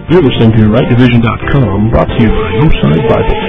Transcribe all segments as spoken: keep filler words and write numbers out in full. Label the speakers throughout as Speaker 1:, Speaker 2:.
Speaker 1: You're listening to right division dot com, brought to you by Northside Bible.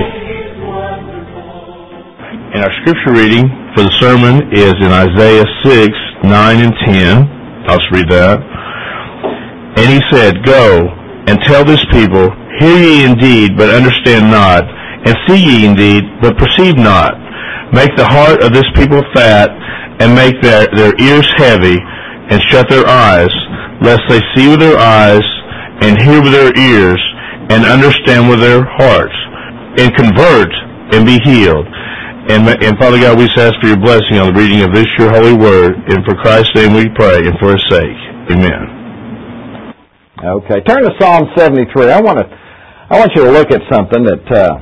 Speaker 2: And our scripture reading for the sermon is in Isaiah six, nine and ten. I'll just read that. And he said, Go, and tell this people, Hear ye indeed, but understand not, and see ye indeed, but perceive not. Make the heart of this people fat, and make their, their ears heavy, and shut their eyes, lest they see with their eyes, and hear with their ears, and understand with their hearts, and convert, and be healed. And, and Father God, we just ask for your blessing on the reading of this your holy word, and for Christ's name we pray, and for his sake. Amen.
Speaker 3: Okay, turn to Psalm seventy-three. I want to, I want you to look at something that uh,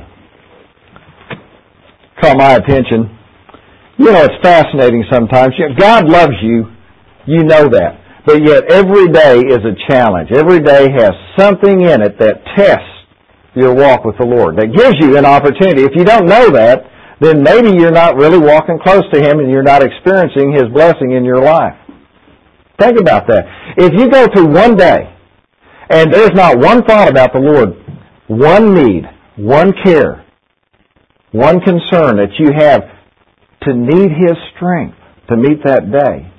Speaker 3: caught my attention. You know, it's fascinating sometimes. God loves you. You know that. But yet every day is a challenge. Every day has something in it that tests your walk with the Lord, that gives you an opportunity. If you don't know that, then maybe you're not really walking close to Him and you're not experiencing His blessing in your life. Think about that. If you go through one day and there's not one thought about the Lord, one need, one care, one concern that you have to need His strength to meet that day,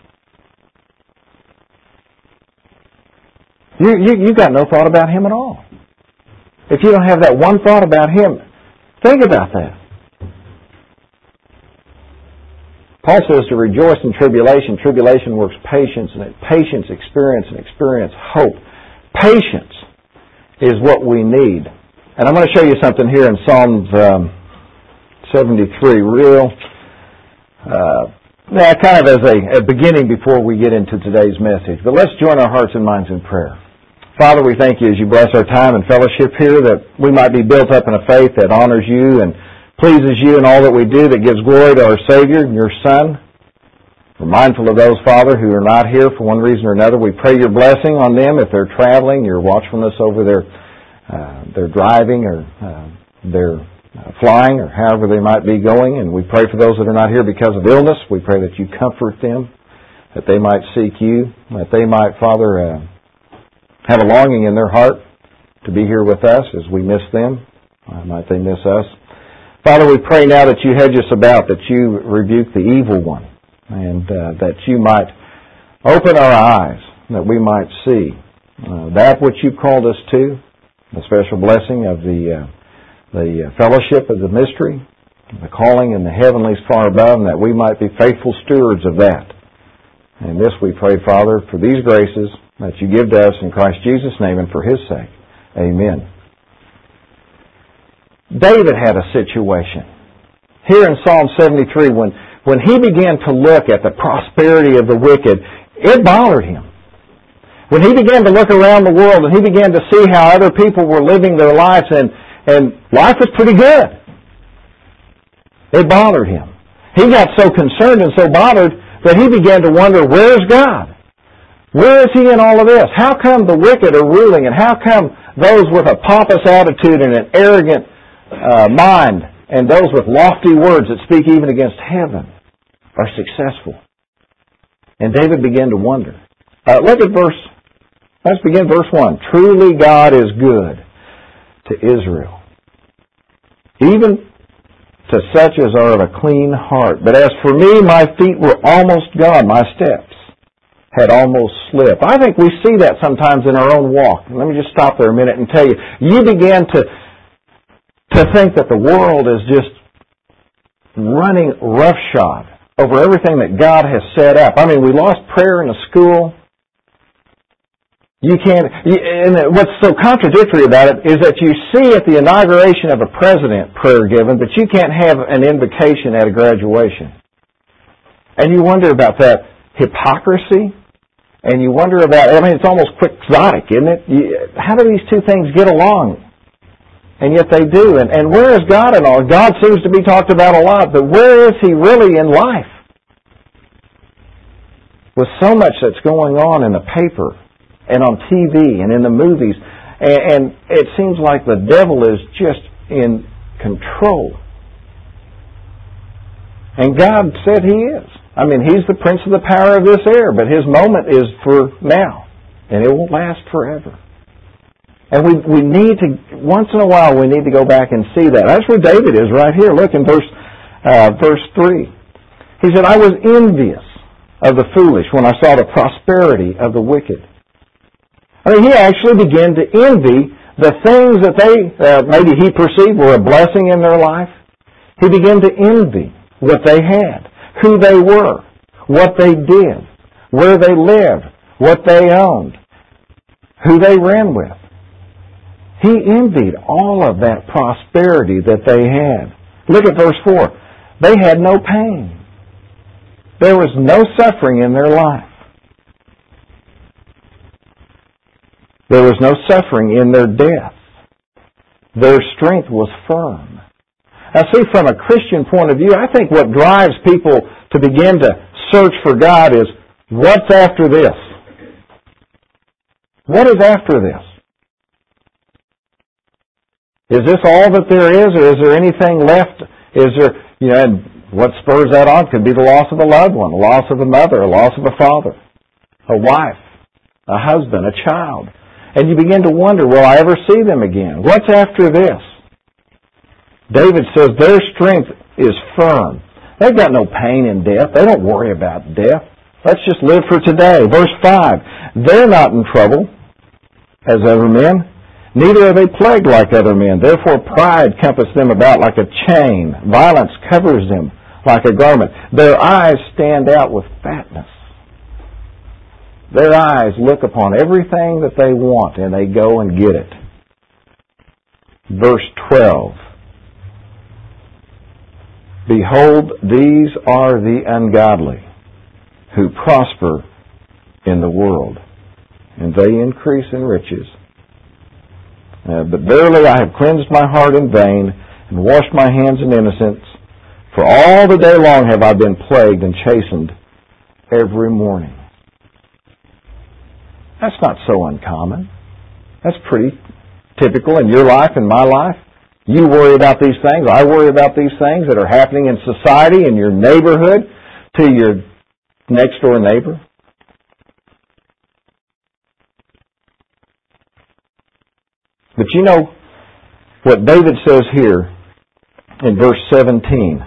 Speaker 3: you, you, you've got no thought about Him at all. If you don't have that one thought about Him, think about that. Paul says to rejoice in tribulation. Tribulation works patience, and patience experience, and experience hope. Patience is what we need. And I'm going to show you something here in Psalms um, seventy-three, real, uh, yeah, kind of as a, a beginning before we get into today's message. But let's join our hearts and minds in prayer. Father, we thank you as you bless our time and fellowship here, that we might be built up in a faith that honors you and pleases you in all that we do, that gives glory to our Savior and your Son. We're mindful of those, Father, who are not here for one reason or another. We pray your blessing on them if they're traveling, your watchfulness over their uh, their driving or uh, their uh, flying or however they might be going. And we pray for those that are not here because of illness. We pray that you comfort them, that they might seek you, that they might, Father, uh, have a longing in their heart to be here with us as we miss them. Uh, might they miss us? Father, we pray now that you hedge us about, that you rebuke the evil one, and uh, that you might open our eyes, that we might see uh, that which you've called us to, the special blessing of the uh, the fellowship of the mystery, the calling in the heavenlies far above, and that we might be faithful stewards of that. And this we pray, Father, for these graces that you give to us in Christ Jesus' name and for His sake. Amen. David had a situation. Here in Psalm seventy-three, when, when he began to look at the prosperity of the wicked, it bothered him. When he began to look around the world and he began to see how other people were living their lives and, and life was pretty good, it bothered him. He got so concerned and so bothered that he began to wonder, where's God? Where is He in all of this? How come the wicked are ruling, and how come those with a pompous attitude and an arrogant Uh, mind, and those with lofty words that speak even against heaven are successful? And David began to wonder. Uh, look at verse, let's begin verse one. Truly God is good to Israel, even to such as are of a clean heart. But as for me, my feet were almost gone, my steps had almost slipped. I think we see that sometimes in our own walk. Let me just stop there a minute and tell you, you began to to think that the world is just running roughshod over everything that God has set up. I mean, we lost prayer in a school. You can't, and what's so contradictory about it is that you see at the inauguration of a president prayer given, but you can't have an invocation at a graduation. And you wonder about that hypocrisy, and you wonder about, I mean, it's almost quixotic, isn't it? You, how do these two things get along? And yet they do. And, and where is God in all? God seems to be talked about a lot, but where is He really in life? With so much that's going on in the paper and on T V and in the movies, and, and it seems like the devil is just in control. And God said He is. I mean, He's the prince of the power of this air, but His moment is for now, and it won't last forever. And we, we need to, once in a while, we need to go back and see that. That's where David is right here. Look in verse, uh, verse three. He said, I was envious of the foolish when I saw the prosperity of the wicked. I mean, he actually began to envy the things that they, uh, maybe he perceived were a blessing in their life. He began to envy what they had, who they were, what they did, where they lived, what they owned, who they ran with. He envied all of that prosperity that they had. Look at verse four. They had no pain. There was no suffering in their life. There was no suffering in their death. Their strength was firm. Now see, from a Christian point of view, I think what drives people to begin to search for God is, what's after this? What is after this? Is this all that there is, or is there anything left? Is there, you know, and what spurs that on could be the loss of a loved one, the loss of a mother, a loss of a father, a wife, a husband, a child. And you begin to wonder, will I ever see them again? What's after this? David says their strength is firm. They've got no pain in death. They don't worry about death. Let's just live for today. Verse five, they're not in trouble as other men, neither are they plagued like other men. Therefore pride compassed them about like a chain. Violence covers them like a garment. Their eyes stand out with fatness. Their eyes look upon everything that they want, and they go and get it. Verse twelve. Behold, these are the ungodly who prosper in the world, and they increase in riches. Uh, but verily I have cleansed my heart in vain, and washed my hands in innocence. For all the day long have I been plagued and chastened every morning. That's not so uncommon. That's pretty typical in your life and my life. You worry about these things. I worry about these things that are happening in society, in your neighborhood, to your next door neighbor. But you know what David says here in verse seventeen.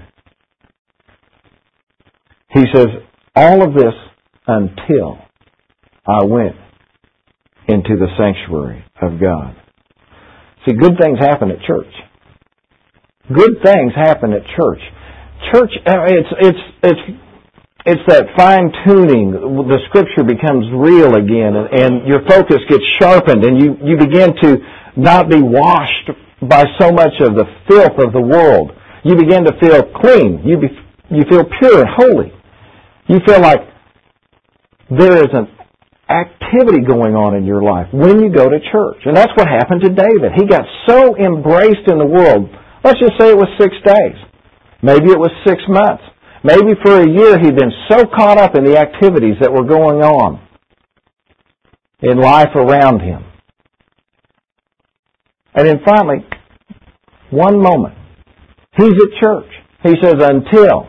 Speaker 3: He says, all of this until I went into the sanctuary of God. See, good things happen at church. Good things happen at church. Church, it's it's it's it's that fine tuning. The Scripture becomes real again, and, and your focus gets sharpened, and you you begin to not be washed by so much of the filth of the world. You begin to feel clean. You be, you feel pure and holy. You feel like there is an activity going on in your life when you go to church. And that's what happened to David. He got so embraced in the world. Let's just say it was six days. Maybe it was six months. Maybe for a year he'd been so caught up in the activities that were going on in life around him. And then finally, one moment, he's at church. He says, until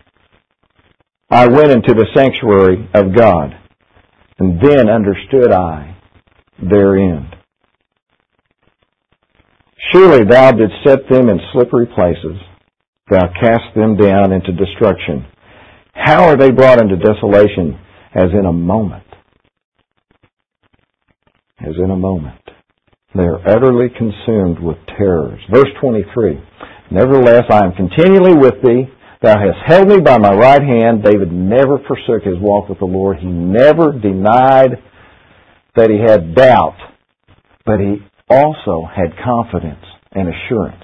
Speaker 3: I went into the sanctuary of God, and then understood I their end. Surely thou didst set them in slippery places. Thou cast them down into destruction. How are they brought into desolation? As in a moment. As in a moment. They are utterly consumed with terrors. Verse twenty-three. Nevertheless, I am continually with thee. Thou hast held me by my right hand. David never forsook his walk with the Lord. He never denied that he had doubt, but he also had confidence and assurance.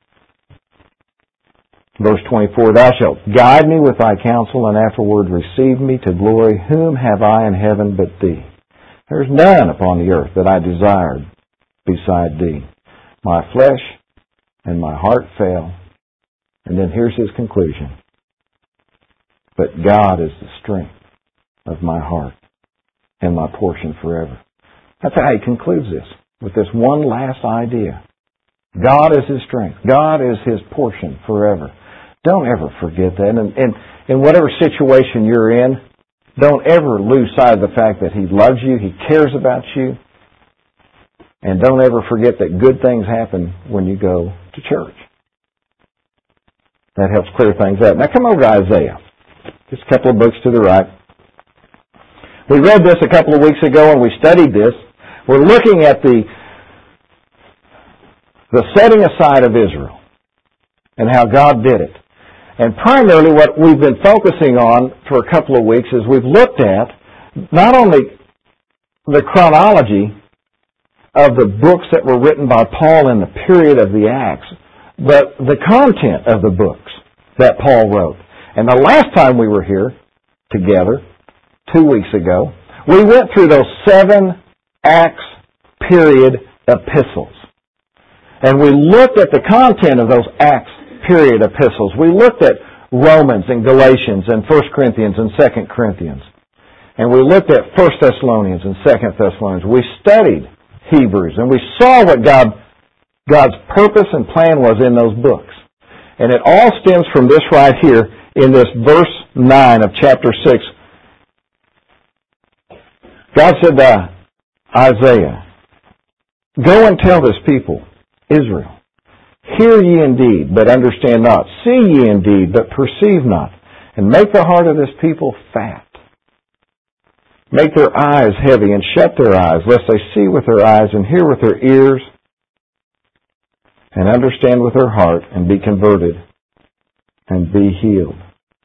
Speaker 3: Verse twenty-four, thou shalt guide me with thy counsel, and afterward receive me to glory. Whom have I in heaven but thee? There is none upon the earth that I desired beside thee. My flesh and my heart fail. And then here's his conclusion. But God is the strength of my heart and my portion forever. That's how he concludes this, with this one last idea. God is his strength. God is his portion forever. Don't ever forget that. And, and in whatever situation you're in, don't ever lose sight of the fact that he loves you, he cares about you, And don't ever forget that good things happen when you go to church. That helps clear things up. Now come over to Isaiah. Just a couple of books to the right. We read this a couple of weeks ago and we studied this. We're looking at the, the setting aside of Israel and how God did it. And primarily what we've been focusing on for a couple of weeks is we've looked at not only the chronology of the books that were written by Paul in the period of the Acts, but the content of the books that Paul wrote. And the last time we were here together, two weeks ago, we went through those seven Acts period epistles. And we looked at the content of those Acts period epistles. We looked at Romans and Galatians and First Corinthians and Second Corinthians. And we looked at First Thessalonians and Second Thessalonians. We studied Hebrews and we saw what God, God's purpose and plan was in those books. And it all stems from this right here in this verse nine of chapter six. God said to Isaiah, "Go and tell this people, Israel, hear ye indeed, but understand not. See ye indeed, but perceive not. And make the heart of this people fat. Make their eyes heavy, and shut their eyes, lest they see with their eyes, and hear with their ears, and understand with their heart, and be converted, and be healed."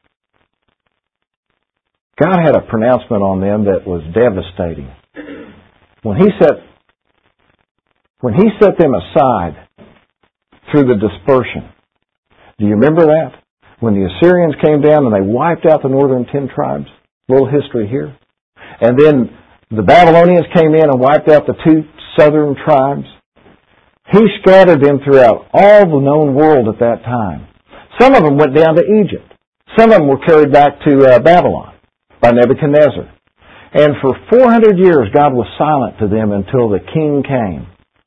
Speaker 3: God had a pronouncement on them that was devastating. When He set, when He set them aside through the dispersion, do you remember that? When the Assyrians came down and they wiped out the northern ten tribes? A little history here. And then the Babylonians came in and wiped out the two southern tribes. He scattered them throughout all the known world at that time. Some of them went down to Egypt. Some of them were carried back to uh, Babylon by Nebuchadnezzar. And for four hundred years, God was silent to them until the king came.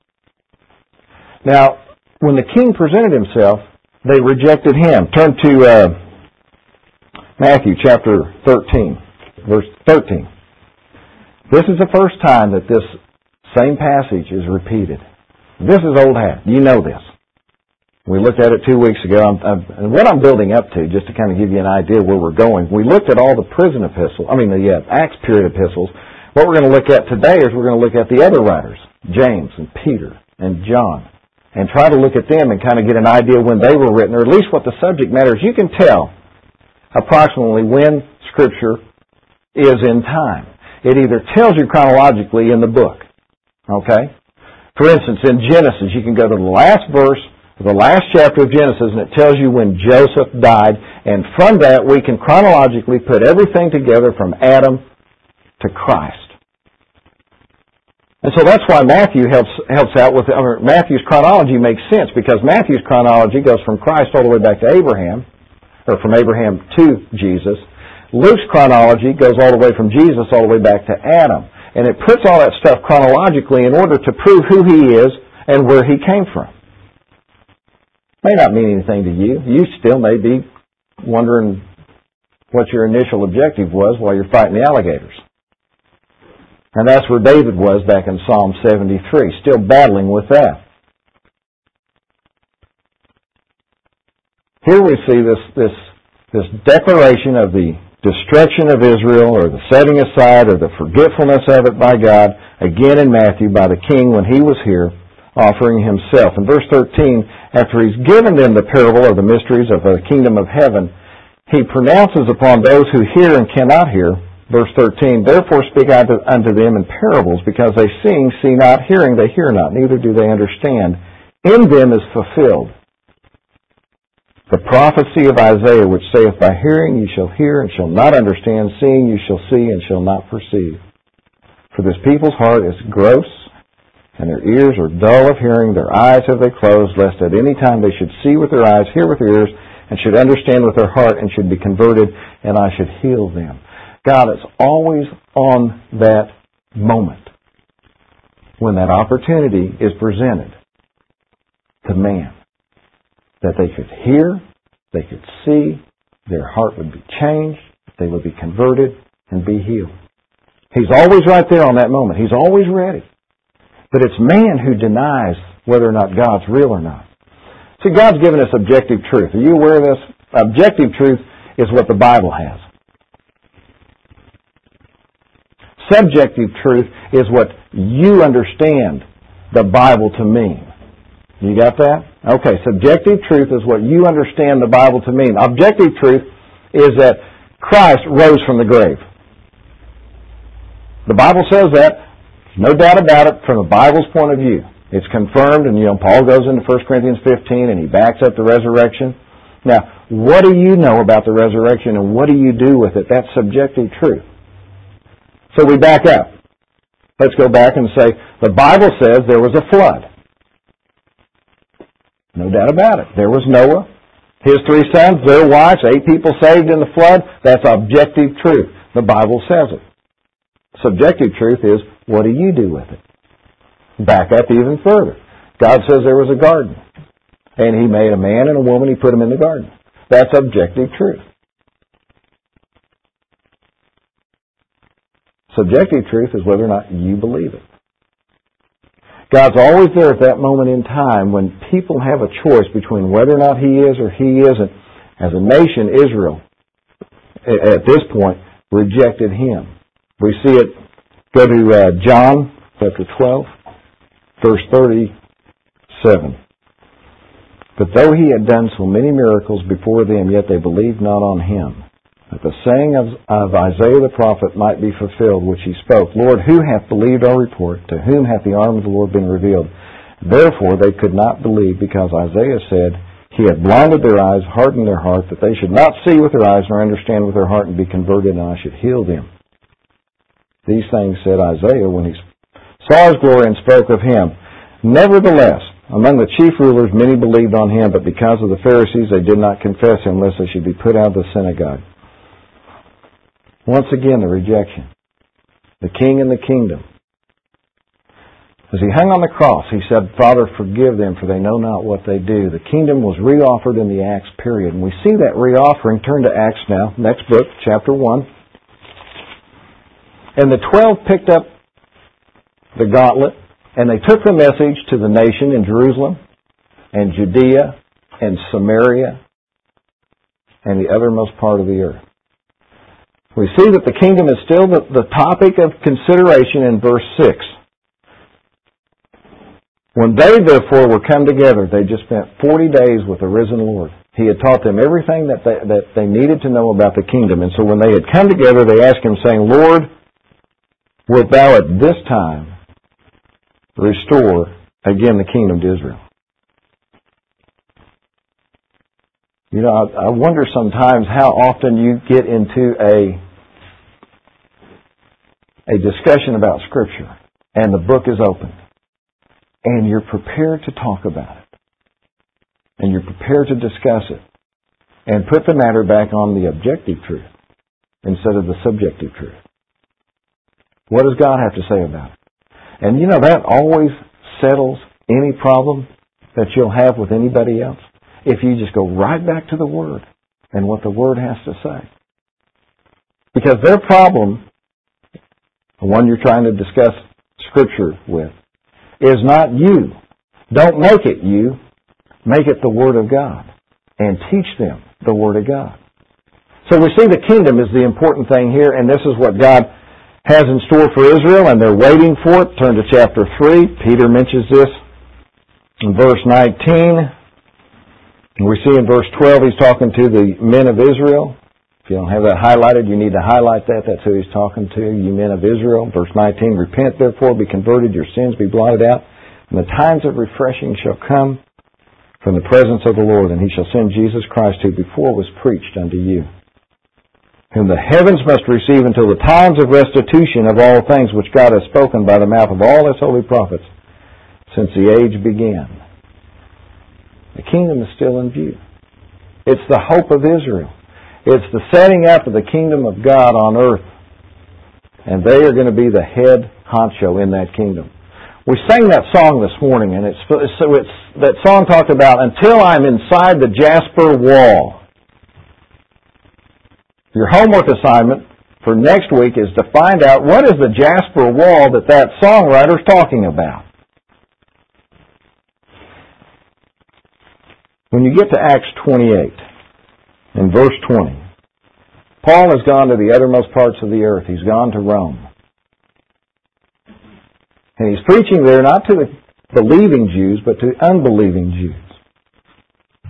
Speaker 3: Now, when the king presented himself, they rejected him. Turn to uh, Matthew chapter thirteen, verse thirteen. This is the first time that this same passage is repeated. This is old hat. You know this. We looked at it two weeks ago. I'm, I'm, and what I'm building up to, just to kind of give you an idea where we're going, we looked at all the prison epistles, I mean the uh, Acts period epistles. What we're going to look at today is we're going to look at the other writers, James and Peter and John, and try to look at them and kind of get an idea when they were written, or at least what the subject matter is. You can tell approximately when Scripture is in time. It either tells you chronologically in the book. Okay? For instance, in Genesis, you can go to the last verse, the last chapter of Genesis, and it tells you when Joseph died. And from that, we can chronologically put everything together from Adam to Christ. And so that's why Matthew helps helps out with, or Matthew's chronology makes sense, because Matthew's chronology goes from Christ all the way back to Abraham, or from Abraham to Jesus. Luke's chronology goes all the way from Jesus all the way back to Adam. And it puts all that stuff chronologically in order to prove who He is and where He came from. May not mean anything to you. You still may be wondering what your initial objective was while you're fighting the alligators. And that's where David was back in Psalm seventy-three, still battling with that. Here we see this, this, this declaration of the destruction of Israel, or the setting aside, or the forgetfulness of it by God, again in Matthew by the king when he was here, offering himself. In verse thirteen, after he's given them the parable of the mysteries of the kingdom of heaven, he pronounces upon those who hear and cannot hear. Verse thirteen, "Therefore speak I unto them in parables, because they seeing, see not, hearing, they hear not, neither do they understand. In them is fulfilled the prophecy of Isaiah, which saith, By hearing ye shall hear, and shall not understand, seeing ye shall see, and shall not perceive. For this people's heart is gross, and their ears are dull of hearing, their eyes have they closed, lest at any time they should see with their eyes, hear with their ears, and should understand with their heart, and should be converted, and I should heal them." God is always on that moment when that opportunity is presented to man, that they could hear, they could see, their heart would be changed, they would be converted, and be healed. He's always right there on that moment. He's always ready. But it's man who denies whether or not God's real or not. See, God's given us objective truth. Are you aware of this? Objective truth is what the Bible has. Subjective truth is what you understand the Bible to mean. You got that? Okay, subjective truth is what you understand the Bible to mean. Objective truth is that Christ rose from the grave. The Bible says that. No doubt about it from the Bible's point of view. It's confirmed, and you know, Paul goes into First Corinthians fifteen and he backs up the resurrection. Now, what do you know about the resurrection and what do you do with it? That's subjective truth. So we back up. Let's go back and say, the Bible says there was a flood. No doubt about it. There was Noah, his three sons, their wives, eight people saved in the flood. That's objective truth. The Bible says it. Subjective truth is, what do you do with it? Back up even further. God says there was a garden. And He made a man and a woman, He put them in the garden. That's objective truth. Subjective truth is whether or not you believe it. God's always there at that moment in time when people have a choice between whether or not He is or He isn't. As a nation, Israel, at this point, rejected Him. We see it, go to uh, John chapter twelve, verse thirty-seven. But though He had done so many miracles before them, yet they believed not on Him. That the saying of, of Isaiah the prophet might be fulfilled, which he spoke, Lord, who hath believed our report? To whom hath the arm of the Lord been revealed? Therefore they could not believe, because Isaiah said, He hath blinded their eyes, hardened their heart, that they should not see with their eyes, nor understand with their heart, and be converted, and I should heal them. These things said Isaiah when he saw His glory and spoke of Him. Nevertheless, among the chief rulers many believed on Him, but because of the Pharisees they did not confess Him, lest they should be put out of the synagogue. Once again, the rejection. The King and the kingdom. As He hung on the cross, He said, Father, forgive them, for they know not what they do. The kingdom was reoffered in the Acts period. And we see that reoffering. Turn to Acts now. Next book, chapter one. And the twelve picked up the gauntlet, and they took the message to the nation in Jerusalem, and Judea, and Samaria, and the uttermost part of the earth. We see that the kingdom is still the, the topic of consideration in verse six. When they therefore were come together, they just spent forty days with the risen Lord. He had taught them everything that they, that they needed to know about the kingdom. And so when they had come together, they asked Him, saying, Lord, wilt Thou at this time restore again the kingdom to Israel? You know, I, I wonder sometimes how often you get into a a discussion about Scripture, and the book is opened, and you're prepared to talk about it, and you're prepared to discuss it, and put the matter back on the objective truth instead of the subjective truth. What does God have to say about it? And you know, that always settles any problem that you'll have with anybody else, if you just go right back to the Word and what the Word has to say. Because their problem, the one you're trying to discuss Scripture with, is not you. Don't make it you. Make it the Word of God. And teach them the Word of God. So we see the kingdom is the important thing here, and this is what God has in store for Israel, and they're waiting for it. Turn to chapter three. Peter mentions this in verse nineteen. And we see in verse twelve, he's talking to the men of Israel. If you don't have that highlighted, you need to highlight that. That's who he's talking to, you men of Israel. Verse nineteen, repent therefore, be converted, your sins be blotted out, and the times of refreshing shall come from the presence of the Lord, and He shall send Jesus Christ, who before was preached unto you, whom the heavens must receive until the times of restitution of all things which God has spoken by the mouth of all His holy prophets since the age began. The kingdom is still in view. It's the hope of Israel. It's the setting up of the kingdom of God on earth. And they are going to be the head honcho in that kingdom. We sang that song this morning, and it's, so it's that song talked about, until I'm inside the Jasper wall. Your homework assignment for next week is to find out what is the Jasper wall that that songwriter's talking about. When you get to Acts twenty-eight, in verse twenty, Paul has gone to the uttermost parts of the earth. He's gone to Rome. And he's preaching there not to the believing Jews, but to unbelieving Jews.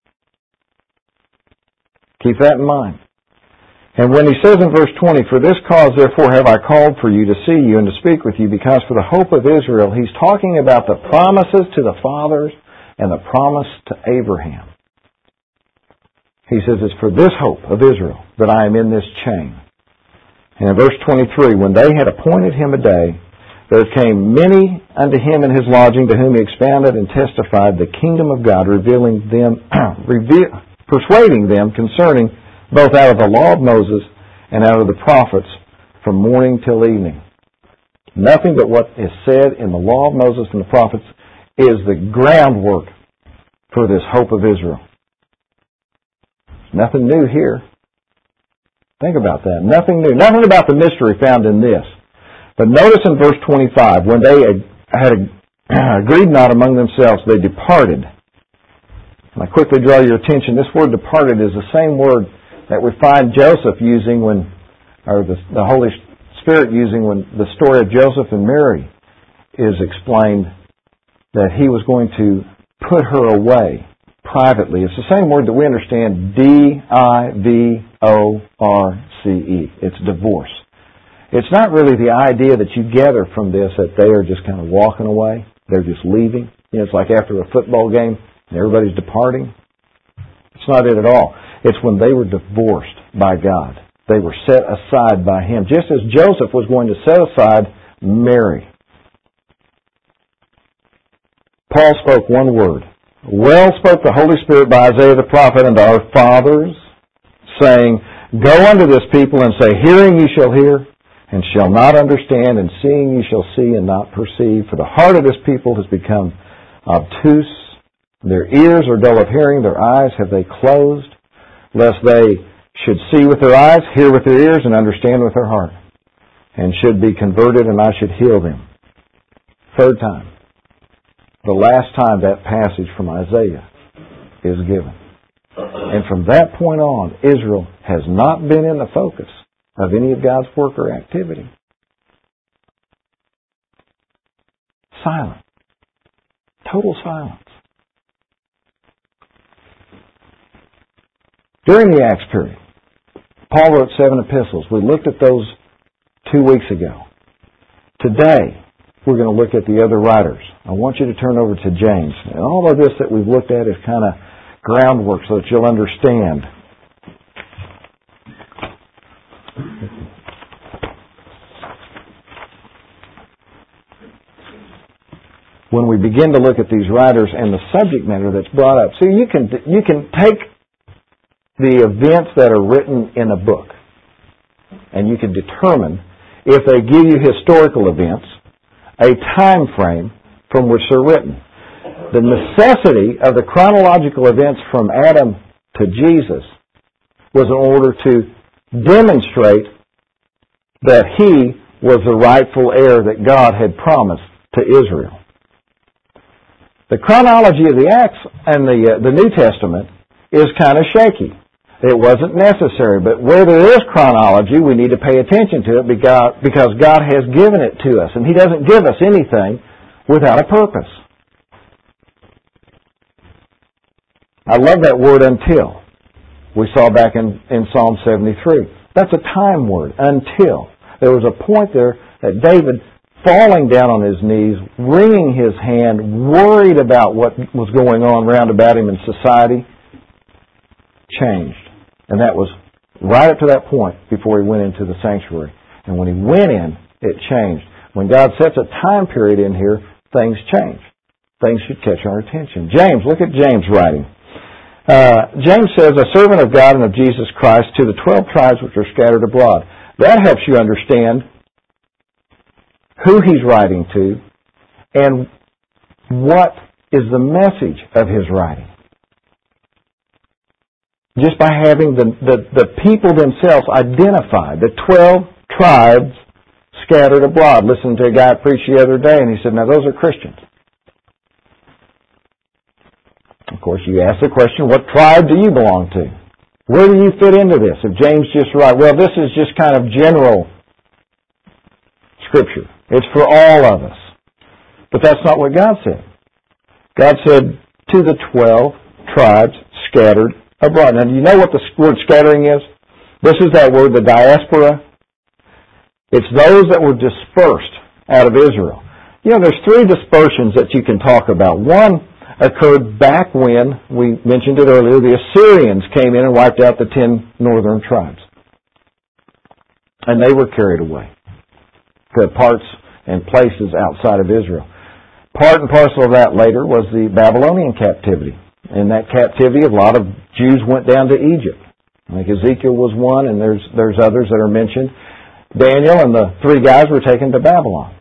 Speaker 3: Keep that in mind. And when he says in verse twenty, "For this cause therefore have I called for you to see you and to speak with you, because for the hope of Israel," he's talking about the promises to the fathers and the promise to Abraham. He says, "It's for this hope of Israel that I am in this chain." And in verse twenty-three, "When they had appointed him a day, there came many unto him in his lodging, to whom he expounded and testified the kingdom of God, revealing them, reveal, persuading them concerning both out of the law of Moses and out of the prophets from morning till evening." Nothing but what is said in the law of Moses and the prophets is the groundwork for this hope of Israel. Nothing new here. Think about that. Nothing new. Nothing about the mystery found in this. But notice in verse twenty-five, when they had agreed not among themselves, they departed. And I quickly draw your attention, this word departed is the same word that we find Joseph using when, or the, the Holy Spirit using when the story of Joseph and Mary is explained, that he was going to put her away privately. It's the same word that we understand, D I V O R C E. It's divorce. It's not really the idea that you gather from this that they are just kind of walking away. They're just leaving. You know, it's like after a football game and everybody's departing. It's not it at all. It's when they were divorced by God. They were set aside by Him, just as Joseph was going to set aside Mary. Paul spoke one word. "Well spoke the Holy Spirit by Isaiah the prophet unto our fathers, saying, Go unto this people and say, Hearing ye shall hear, and shall not understand, and seeing ye shall see and not perceive. For the heart of this people has become obtuse. Their ears are dull of hearing, their eyes have they closed, lest they should see with their eyes, hear with their ears, and understand with their heart, and should be converted, and I should heal them." Third time. The last time that passage from Isaiah is given. And from that point on, Israel has not been in the focus of any of God's work or activity. Silent. Total silence. During the Acts period, Paul wrote seven epistles. We looked at those two weeks ago. Today, we're going to look at the other writers. I want you to turn over to James. And all of this that we've looked at is kind of groundwork so that you'll understand. When we begin to look at these writers and the subject matter that's brought up. So you can you can take the events that are written in a book and you can determine if they give you historical events, a time frame from which they're written. The necessity of the chronological events from Adam to Jesus was in order to demonstrate that he was the rightful heir that God had promised to Israel. The chronology of the Acts and the uh, the New Testament is kind of shaky. It wasn't necessary, but where there is chronology, we need to pay attention to it because, because God has given it to us, and He doesn't give us anything without a purpose. I love that word "until." We saw back in, in Psalm seventy-three. That's a time word, until. There was a point there that David, falling down on his knees, wringing his hand, worried about what was going on round about him in society, changed. And that was right up to that point before he went into the sanctuary. And when he went in, it changed. When God sets a time period in here, things change. Things should catch our attention. James, look at James' writing. Uh, James says, "A servant of God and of Jesus Christ to the twelve tribes which are scattered abroad." That helps you understand who he's writing to and what is the message of his writing. Just by having the, the, the people themselves identified, the twelve tribes scattered abroad. Listened to a guy preach the other day, and he said, now those are Christians. Of course, you ask the question, what tribe do you belong to? Where do you fit into this? If James just writes, well, this is just kind of general Scripture. It's for all of us. But that's not what God said. God said, to the twelve tribes scattered abroad. Now, do you know what the word scattering is? This is that word, the diaspora. It's those that were dispersed out of Israel. You know, there's three dispersions that you can talk about. One occurred back when, we mentioned it earlier, the Assyrians came in and wiped out the ten northern tribes. And they were carried away to parts and places outside of Israel. Part and parcel of that later was the Babylonian captivity. In that captivity, a lot of Jews went down to Egypt. I think Ezekiel was one, and there's there's others that are mentioned. Daniel and the three guys were taken to Babylon.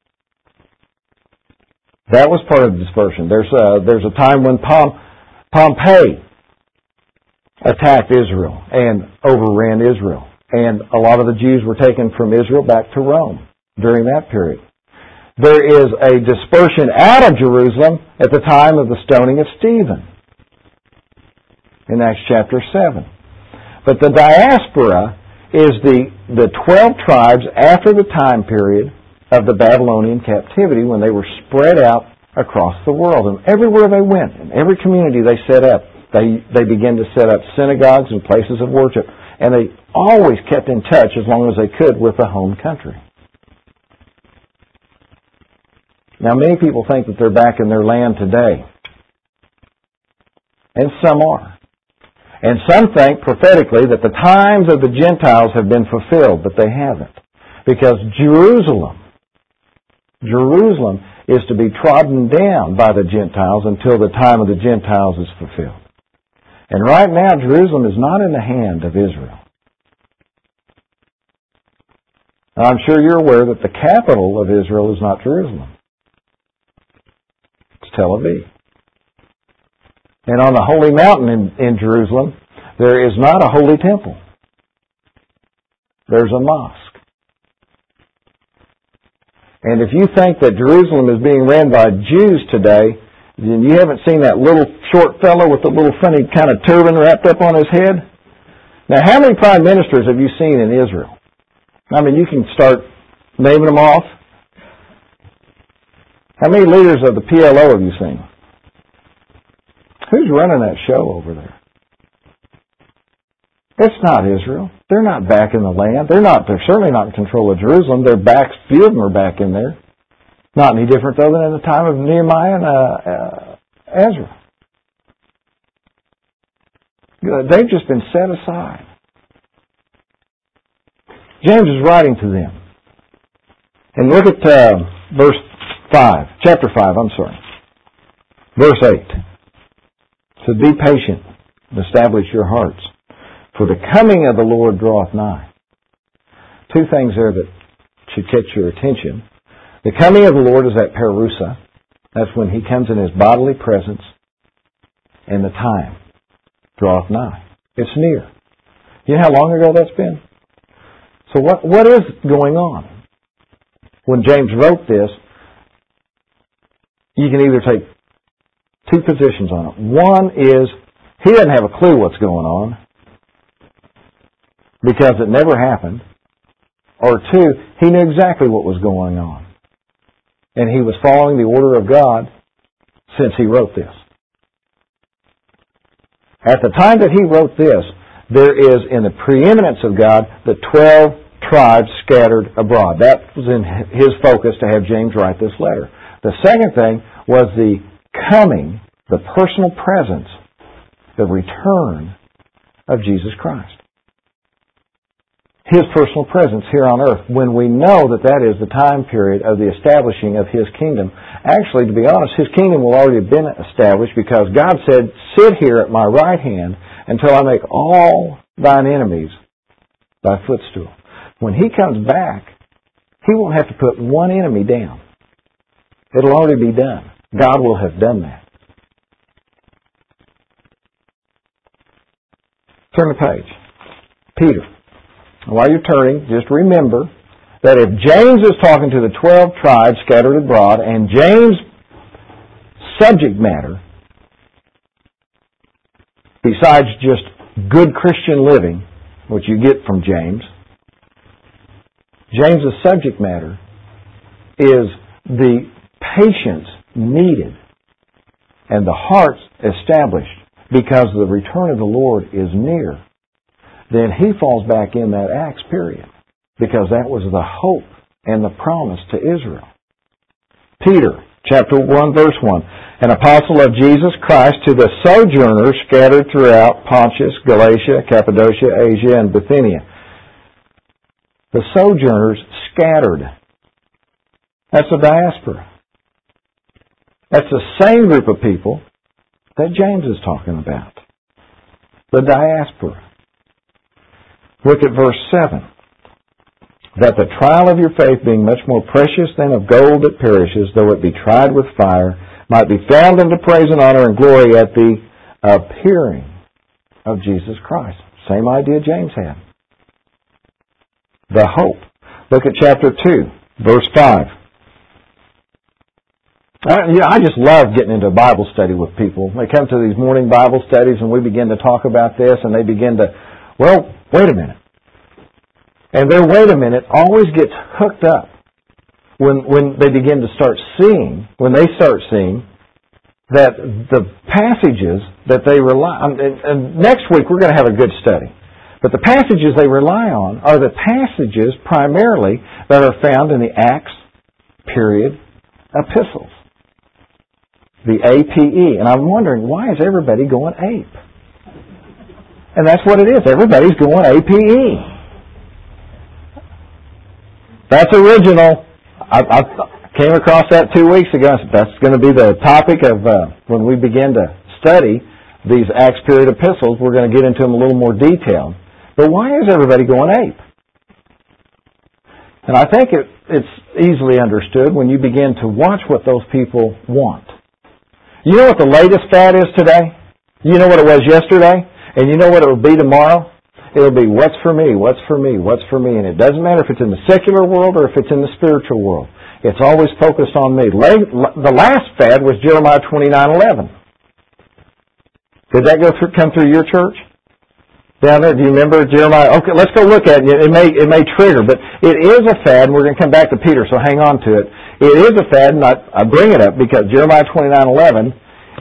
Speaker 3: That was part of the dispersion. There's a, there's a time when Pom, Pompey attacked Israel and overran Israel. And a lot of the Jews were taken from Israel back to Rome during that period. There is a dispersion out of Jerusalem at the time of the stoning of Stephen in Acts chapter seven. But the diaspora is the, the twelve tribes after the time period of the Babylonian captivity when they were spread out across the world. And everywhere they went, in every community they set up, they, they began to set up synagogues and places of worship. And they always kept in touch as long as they could with the home country. Now, many people think that they're back in their land today. And some are. And some think prophetically that the times of the Gentiles have been fulfilled, but they haven't. Because Jerusalem, Jerusalem is to be trodden down by the Gentiles until the time of the Gentiles is fulfilled. And right now, Jerusalem is not in the hand of Israel. Now, I'm sure you're aware that the capital of Israel is not Jerusalem. It's Tel Aviv. And on the holy mountain in, in Jerusalem, there is not a holy temple. There's a mosque. And if you think that Jerusalem is being ran by Jews today, then you haven't seen that little short fellow with the little funny kind of turban wrapped up on his head. Now, how many prime ministers have you seen in Israel? I mean, you can start naming them off. How many leaders of the P L O have you seen? Who's running that show over there? It's not Israel. They're not back in the land. They're not. They're certainly not in control of Jerusalem. Their backs, few of them are back in there. Not any different, though, than in the time of Nehemiah and uh, uh, Ezra. They've just been set aside. James is writing to them. And look at uh, verse five, chapter five, I'm sorry. Verse eight. So be patient and establish your hearts, for the coming of the Lord draweth nigh. Two things there that should catch your attention. The coming of the Lord is at Parousia. That's when He comes in His bodily presence, and the time draweth nigh. It's near. You know how long ago that's been? So what what is going on? When James wrote this, you can either take two positions on it. One is he doesn't have a clue what's going on because it never happened. Or two, he knew exactly what was going on. And he was following the order of God since he wrote this. At the time that he wrote this, there is in the preeminence of God the twelve tribes scattered abroad. That was in his focus to have James write this letter. The second thing was the coming, the personal presence, the return of Jesus Christ. His personal presence here on earth, when we know that that is the time period of the establishing of His kingdom. Actually, to be honest, His kingdom will already have been established because God said, sit here at my right hand until I make all thine enemies thy footstool. When He comes back, He won't have to put one enemy down. It'll already be done. God will have done that. Turn the page. Peter. While you're turning, just remember that if James is talking to the twelve tribes scattered abroad, and James' subject matter besides just good Christian living, which you get from James, James's subject matter is the patience needed and the hearts established because the return of the Lord is near. Then he falls back in that Acts period because that was the hope and the promise to Israel. Peter, chapter one, verse one, an apostle of Jesus Christ to the sojourners scattered throughout Pontus, Galatia, Cappadocia, Asia, and Bithynia. The sojourners scattered. That's a diaspora. That's the same group of people that James is talking about. The diaspora. Look at verse seven. That the trial of your faith, being much more precious than of gold that perishes, though it be tried with fire, might be found unto praise and honor and glory at the appearing of Jesus Christ. Same idea James had. The hope. Look at chapter two, verse five. I, yeah, I just love getting into a Bible study with people. They come to these morning Bible studies and we begin to talk about this and they begin to, well, wait a minute. And their wait a minute always gets hooked up when when they begin to start seeing, when they start seeing that the passages that they rely on, and, and next week we're going to have a good study, but the passages they rely on are the passages primarily that are found in the Acts period epistles. The A P E. And I'm wondering, why is everybody going ape? And that's what it is. Everybody's going A P E. That's original. I, I came across that two weeks ago. That's going to be the topic of uh, when we begin to study these Acts period epistles. We're going to get into them a little more detail. But why is everybody going ape? And I think it, it's easily understood when you begin to watch what those people want. You know what the latest fad is today? You know what it was yesterday? And you know what it will be tomorrow? It'll be what's for me, what's for me, what's for me. And it doesn't matter if it's in the secular world or if it's in the spiritual world. It's always focused on me. The last fad was Jeremiah twenty-nine eleven. Did that go through, come through your church? Down there, do you remember Jeremiah? Okay, let's go look at it. It may, it may trigger, but it is a fad, and we're going to come back to Peter, so hang on to it. It is a fad, and I, I bring it up because Jeremiah twenty-nine eleven,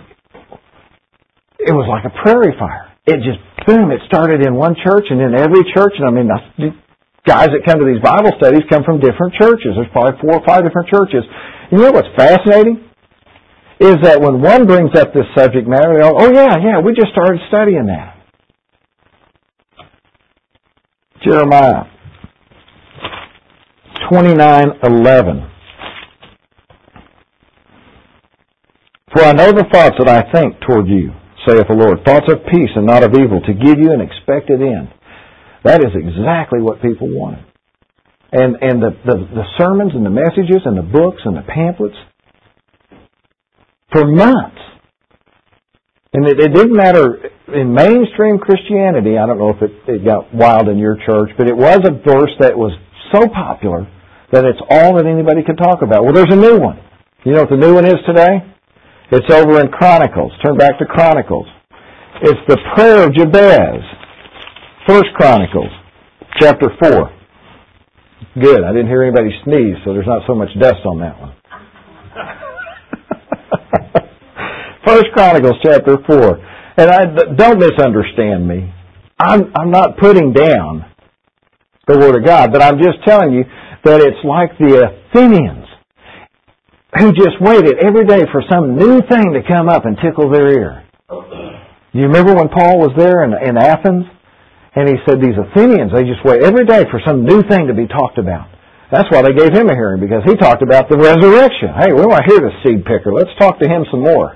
Speaker 3: it was like a prairie fire. It just, boom, it started in one church and in every church. And I mean, the guys that come to these Bible studies come from different churches. There's probably four or five different churches. You know what's fascinating? Is that when one brings up this subject matter, they go, oh yeah, yeah, we just started studying that. Jeremiah twenty-nine eleven. For I know the thoughts that I think toward you, saith the Lord, thoughts of peace and not of evil, to give you an expected end. That is exactly what people wanted. And and the, the, the sermons and the messages and the books and the pamphlets, for months. And it, it didn't matter in mainstream Christianity. I don't know if it, it got wild in your church, but it was a verse that was so popular that it's all that anybody could talk about. Well, there's a new one. You know what the new one is today? It's over in Chronicles. Turn back to Chronicles. It's the prayer of Jabez. First Chronicles, chapter four. Good. I didn't hear anybody sneeze, so there's not so much dust on that one. First Chronicles, chapter four. And I, don't misunderstand me. I'm, I'm not putting down the Word of God, but I'm just telling you that it's like the Athenians who just waited every day for some new thing to come up and tickle their ear. You remember when Paul was there in, in Athens? And he said these Athenians, they just wait every day for some new thing to be talked about. That's why they gave him a hearing, because he talked about the resurrection. Hey, we want to hear the seed picker. Let's talk to him some more.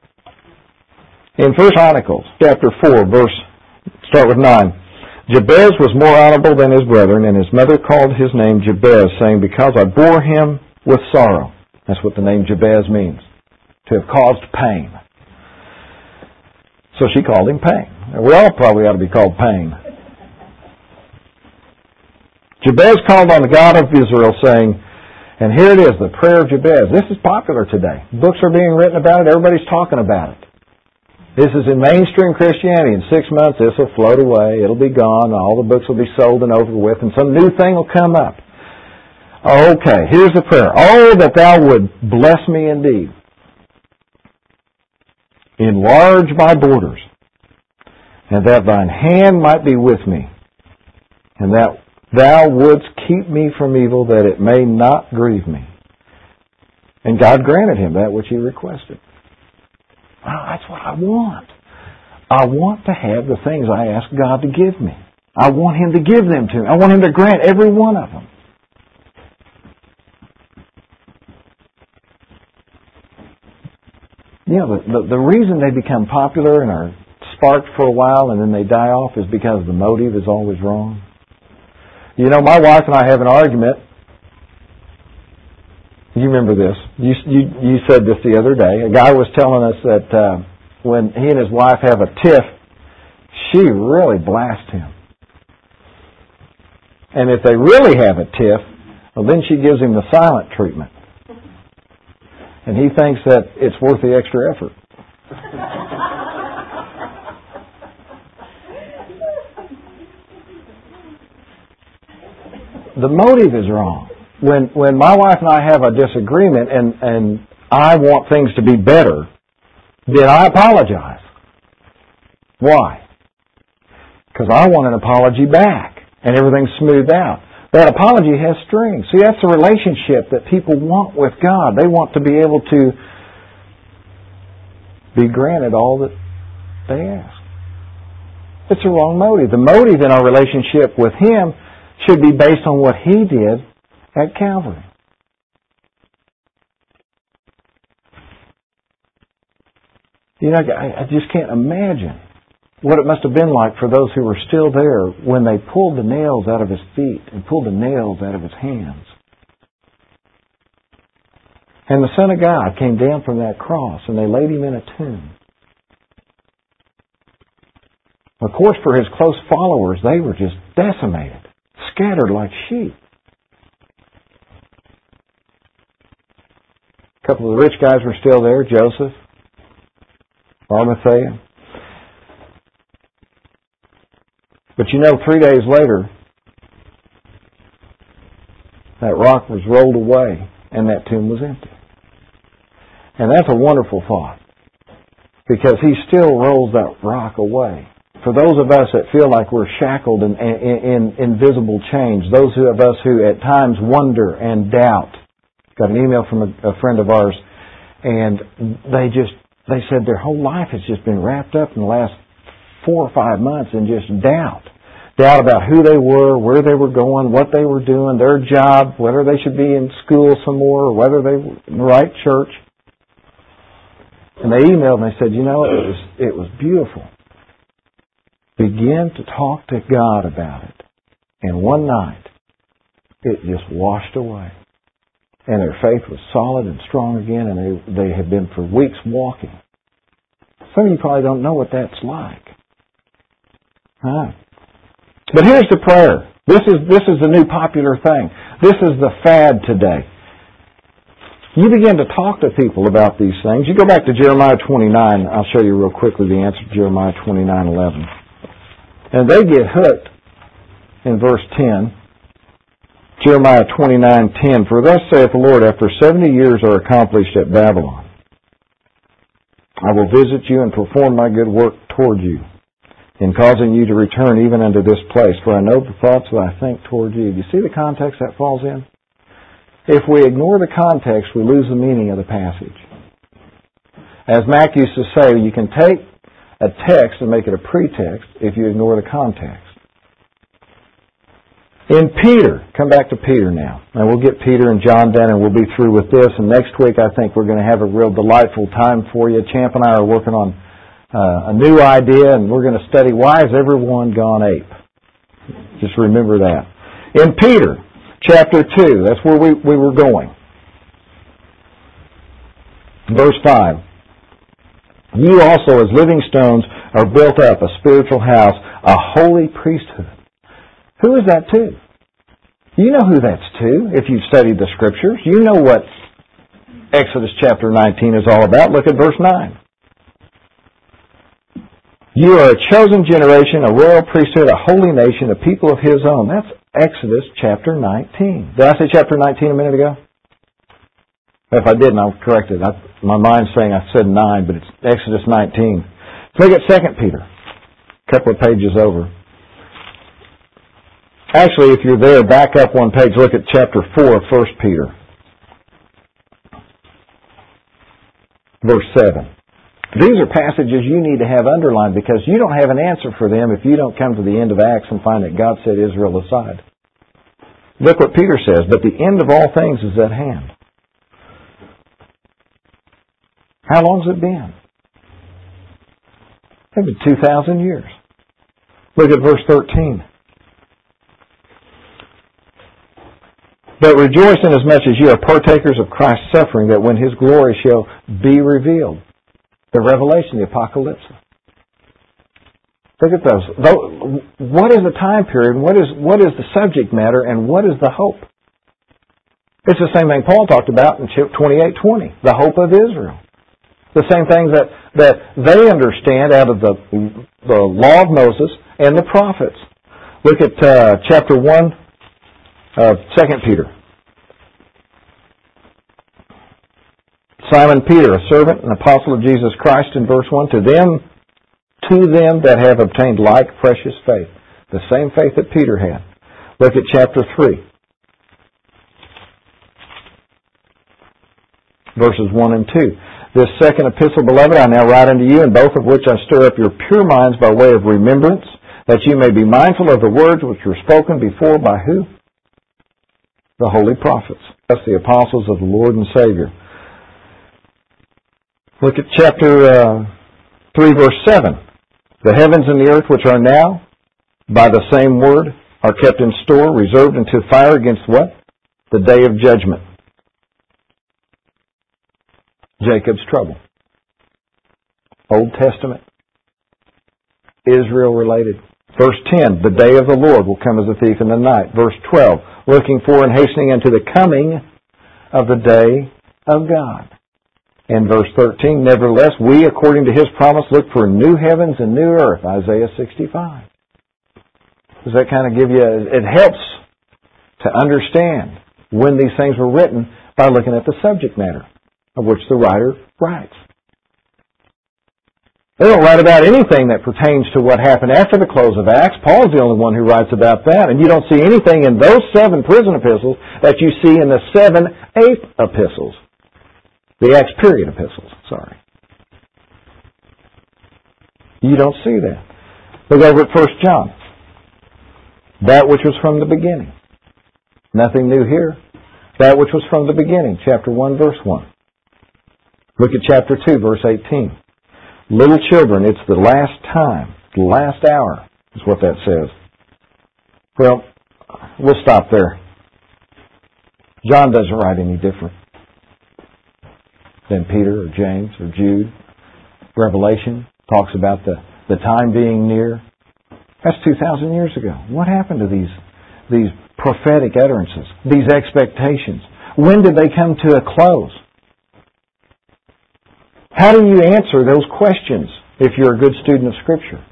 Speaker 3: In First Chronicles, chapter four, verse, start with nine. Jabez was more honorable than his brethren, and his mother called his name Jabez, saying, because I bore him with sorrow. That's what the name Jabez means, to have caused pain. So she called him Pain. We all probably ought to be called Pain. Jabez called on the God of Israel, saying, and here it is, the prayer of Jabez. This is popular today. Books are being written about it. Everybody's talking about it. This is in mainstream Christianity. In six months, this will float away. It'll be gone. All the books will be sold and over with, and some new thing will come up. Okay, here's the prayer. Oh, that thou would bless me indeed. Enlarge my borders, and that thine hand might be with me, and that thou wouldst keep me from evil, that it may not grieve me. And God granted him that which he requested. Well, that's what I want. I want to have the things I ask God to give me. I want him to give them to me. I want him to grant every one of them. You know, the, the, the reason they become popular and are sparked for a while and then they die off is because the motive is always wrong. You know, my wife and I have an argument. You remember this. You, you, you said this the other day. A guy was telling us that uh, when he and his wife have a tiff, she really blasts him. And if they really have a tiff, well, then she gives him the silent treatment. And he thinks that it's worth the extra effort. The motive is wrong. When when my wife and I have a disagreement and, and I want things to be better, then I apologize. Why? Because I want an apology back and everything's smoothed out. That apology has strings. See, that's the relationship that people want with God. They want to be able to be granted all that they ask. It's the wrong motive. The motive in our relationship with Him should be based on what He did at Calvary. You know, I, I just can't imagine what it must have been like for those who were still there when they pulled the nails out of His feet and pulled the nails out of His hands. And the Son of God came down from that cross and they laid Him in a tomb. Of course, for His close followers, they were just decimated, scattered like sheep. A couple of the rich guys were still there, Joseph, Arimathea. But you know, three days later, that rock was rolled away and that tomb was empty. And that's a wonderful thought, because He still rolls that rock away. For those of us that feel like we're shackled in, in, in invisible chains, those of us who at times wonder and doubt. Got an email from a, a friend of ours, and they just, they said their whole life has just been wrapped up in the last four or five months in just doubt. Doubt about who they were, where they were going, what they were doing, their job, whether they should be in school some more, or whether they were in the right church. And they emailed and they said, you know, it was, it was beautiful. Begin to talk to God about it. And one night, it just washed away. And their faith was solid and strong again, and they, they had been for weeks walking. Some of you probably don't know what that's like. Huh? But here's the prayer. This is, this is the new popular thing. This is the fad today. You begin to talk to people about these things. You go back to Jeremiah twenty-nine. I'll show you real quickly the answer to Jeremiah twenty-nine eleven. And they get hooked in verse ten. Jeremiah twenty-nine ten. For thus saith the Lord, after seventy years are accomplished at Babylon, I will visit you and perform my good work toward you, in causing you to return even unto this place. For I know the thoughts that I think toward you. Do you see the context that falls in? If we ignore the context, we lose the meaning of the passage. As Mac used to say, you can take a text and make it a pretext if you ignore the context. In Peter, come back to Peter now. And we'll get Peter and John done and we'll be through with this. And next week I think we're going to have a real delightful time for you. Champ and I are working on uh, a new idea, and we're going to study why has everyone gone ape. Just remember that. In Peter, chapter two, that's where we, we were going. Verse five. You also, as living stones, are built up a spiritual house, a holy priesthood. Who is that to? You know who that's to if you've studied the Scriptures. You know what Exodus chapter nineteen is all about. Look at verse nine. You are a chosen generation, a royal priesthood, a holy nation, a people of His own. That's Exodus chapter nineteen. Did I say chapter nineteen a minute ago? If I didn't, I'll correct it. I, my mind's saying I said nine, but it's Exodus nineteen. Let's look at Second Peter, a couple of pages over. Actually, if you're there, back up one page. Look at chapter four of First Peter. Verse seven. These are passages you need to have underlined because you don't have an answer for them if you don't come to the end of Acts and find that God set Israel aside. Look what Peter says, but the end of all things is at hand. How long's it been? It's been two thousand years. Look at verse thirteen. But rejoice inasmuch as you are partakers of Christ's suffering, that when His glory shall be revealed. The revelation, the apocalypse. Look at those. What is the time period? What is what is the subject matter? And what is the hope? It's the same thing Paul talked about in twenty-eight twenty. The hope of Israel. The same things that, that they understand out of the, the law of Moses and the prophets. Look at uh, chapter one of Second Peter. Simon Peter, a servant and apostle of Jesus Christ, in verse one, to them, to them that have obtained like precious faith. The same faith that Peter had. Look at chapter three. Verses one and two. This second epistle, beloved, I now write unto you, in both of which I stir up your pure minds by way of remembrance, that you may be mindful of the words which were spoken before by who? The holy prophets. That's the apostles of the Lord and Savior. Look at chapter uh, three, verse seven. The heavens and the earth which are now, by the same word, are kept in store, reserved unto fire against what? The day of judgment. Jacob's trouble. Old Testament. Israel related. Verse ten, the day of the Lord will come as a thief in the night. Verse twelve, looking for and hastening unto the coming of the day of God. And verse thirteen, nevertheless, we, according to His promise, look for new heavens and new earth. Isaiah sixty-five. Does that kind of give you, a, it helps to understand when these things were written by looking at the subject matter of which the writer writes. They don't write about anything that pertains to what happened after the close of Acts. Paul's the only one who writes about that. And you don't see anything in those seven prison epistles that you see in the seven eighth epistles. The Acts period epistles, sorry. You don't see that. Look over at First John. That which was from the beginning. Nothing new here. That which was from the beginning. Chapter one, verse one. Look at chapter two, verse eighteen. Little children, it's the last time, the last hour, is what that says. Well, we'll stop there. John doesn't write any different than Peter or James or Jude. Revelation talks about the, the time being near. That's two thousand years ago. What happened to these, these prophetic utterances, these expectations? When did they come to a close? How do you answer those questions if you're a good student of Scripture?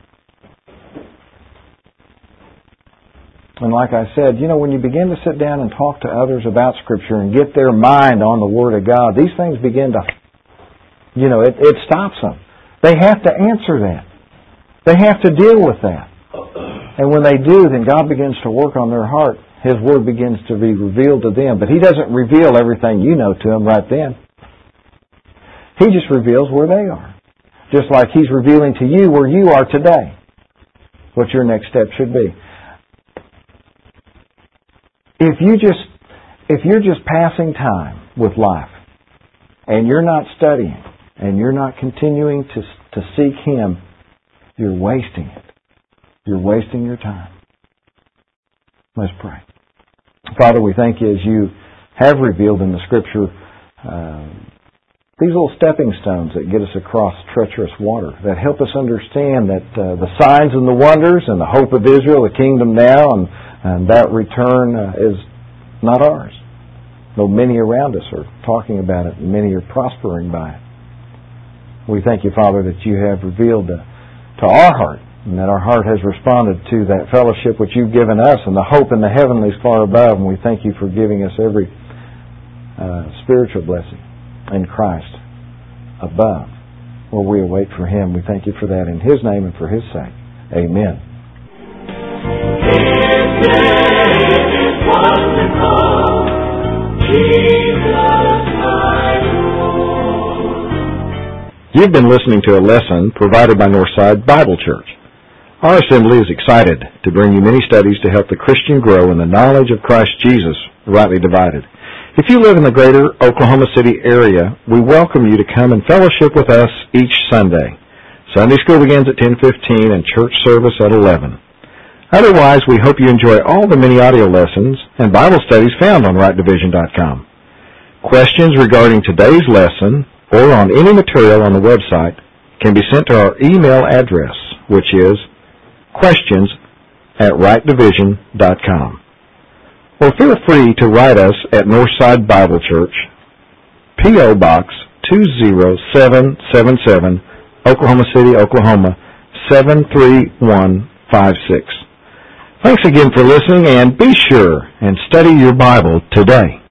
Speaker 3: And like I said, you know, when you begin to sit down and talk to others about Scripture and get their mind on the Word of God, these things begin to, you know, it, it stops them. They have to answer that. They have to deal with that. And when they do, then God begins to work on their heart. His Word begins to be revealed to them. But He doesn't reveal everything you know to them right then. He just reveals where they are. Just like He's revealing to you where you are today. What your next step should be. If you just, if you're just passing time with life, and you're not studying, and you're not continuing to, to seek Him, you're wasting it. You're wasting your time. Let's pray. Father, we thank You as You have revealed in the Scripture uh, these little stepping stones that get us across treacherous water, that help us understand that uh, the signs and the wonders and the hope of Israel, the kingdom now, and, and that return uh, is not ours. Though many around us are talking about it and many are prospering by it. We thank You, Father, that You have revealed to, to to our heart, and that our heart has responded to that fellowship which you've given us and the hope in the heavenlies far above. And we thank you for giving us every uh, spiritual blessing in Christ above, where we await for Him. We thank you for that in His name and for His sake. Amen.
Speaker 4: His name is wonderful, Jesus my Lord.
Speaker 3: You've been listening to a lesson provided by Northside Bible Church. Our assembly is excited to bring you many studies to help the Christian grow in the knowledge of Christ Jesus, rightly divided. If you live in the greater Oklahoma City area, we welcome you to come and fellowship with us each Sunday. Sunday school begins at ten fifteen and church service at eleven. Otherwise, we hope you enjoy all the many audio lessons and Bible studies found on right division dot com. Questions regarding today's lesson or on any material on the website can be sent to our email address, which is questions at right division dot com. Or feel free to write us at Northside Bible Church, P O. Box two zero seven seven seven, Oklahoma City, Oklahoma seven three one five six. Thanks again for listening, and be sure and study your Bible today.